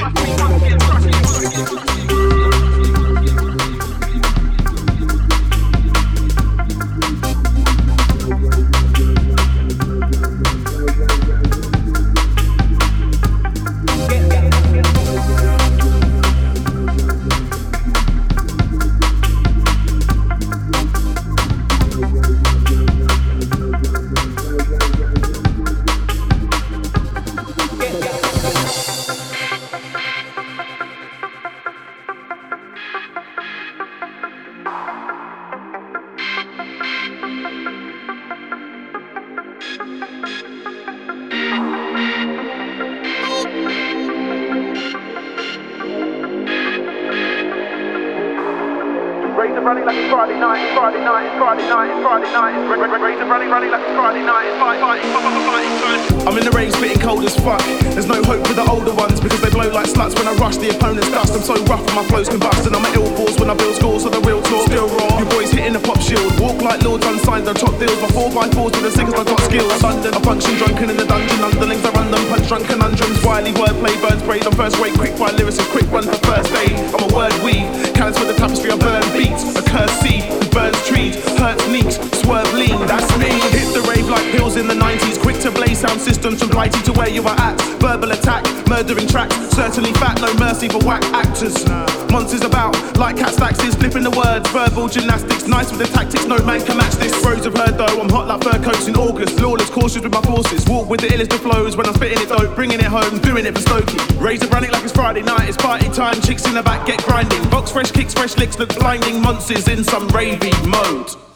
running like it's Friday night, it's Friday night, it's Friday night, it's Friday night, it's running like it's Friday night, it's fighting time. I'm in the rave spitting cold as fuck. There's no hope for the older ones because they blow like sluts when I rush the opponent's dust. I'm so rough and my flows combust and I'm at ill force when I build scores, so the real talk still raw. Your boys hitting the pop shield, walk like lords unsigned on top deals. My 4x4s with the sickest I got skills. London, I function drunken in the dungeon, underlings I run them, punch drunk conundrums. Wily wordplay, burns braid on first rate, quick fire lyrics, quick run for first aid. I'm a word weave, cannons for the tapestry, I burn beats. A cursed seed, burns trees, hurts neat, swerve lean, that's me. Hit the rave like pills in the 90s, quick to blaze sound systems from blighty to where you are at. Verbal attack, murdering tracks, certainly fat, no mercy for whack actors. Monsters about, like cat staxes, flipping the words, verbal gymnastics, nice with the tactics, no man can match this. Bros have heard though, I'm hot like fur coats in August, lawless, cautious with my forces, walk with the illest of flows when I'm spitting it dope, bringing it home, doing it for Stokey. Razor running like it's Friday night, it's party time, chicks in the back get grinding, box fresh kicks, fresh licks look blinding, monsters in some ravey mode.